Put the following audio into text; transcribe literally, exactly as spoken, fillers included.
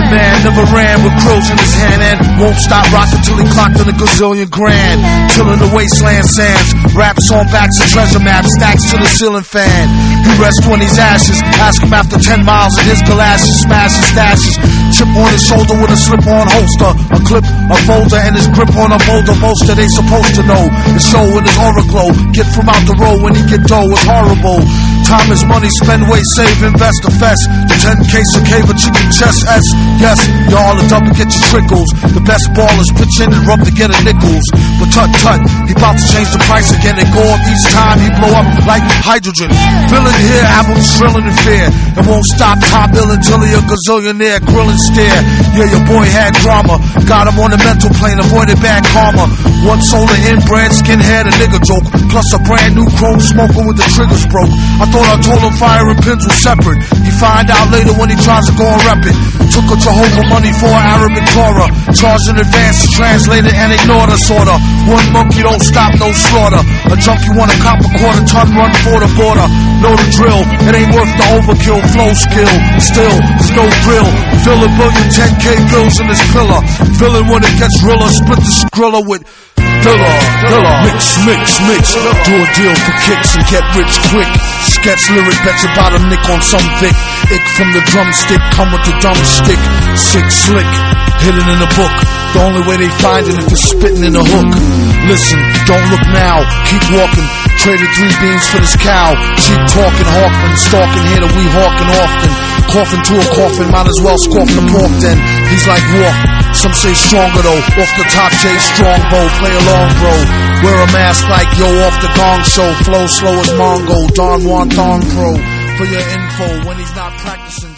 Villain man never ran with grills in his hand and won't stop rocking till he clocked in a gazillion grand. Tilling the wasteland sands, raps on backs of treasure maps, stacks to the ceiling fan. He rests when he's ashes, ask him after ten miles in his galoshes, smash his stashes. Chip on his shoulder with a slip-on holster, a clip, a folder, and his grip on a boulder. Most that they supposed to know. His show in his aura glow, get from out the road when he get dough, it's horrible. Time is money, spend, wait, save, invest, the fest. The ten case of cave, a chicken chest, S. Yes, y'all are up and get your trickles. The best ballers pitch in and rub to get a nickels. But tut tut, he bout to change the price again and go up each time he blow up like hydrogen. Villain here, apples drilling in fear, and won't stop top bill until he a gazillionaire, grilling stare. Yeah, your boy had drama, got him on the mental plane, avoided bad karma. One solar inbred, skinhead, a nigga joke, plus a brand new chrome smoker with the triggers broke. I thought I told him fire and pins were separate. He find out later when he tries to go and rep it. Took a Jehovah money for Arabic Torah, charged in advance to translate it and ignored us order. One monkey don't stop, no slaughter. A junkie want a cop a quarter ton, run for the border. Know the drill, it ain't worth the overkill. Flow skill, still, there's no drill. Fill a billion ten K bills in this pillar. Villain when it gets realer, split the skrilla with Dilla, Dilla. Mix, mix, mix. Do a deal for kicks and get rich quick. Sketch lyric, bet your bottom nick on some Vic. Ick from the drumstick, come with the dumb stick. Sick, slick, hidden in the book. The only way they find it if they're spitting in the hook. Listen, don't look now, keep walking. Traded three beans for this cow. Cheap talking, hawking, stalking here that we hawking often. Coughing to a coffin, might as well scoff the pork then. He's like walk, some say stronger though. Off the top J Strongbow, play along bro. Wear a mask like yo off the gong show. Flow slow as Mongo, Don Juan Thong Pro. For your info when he's not practicing.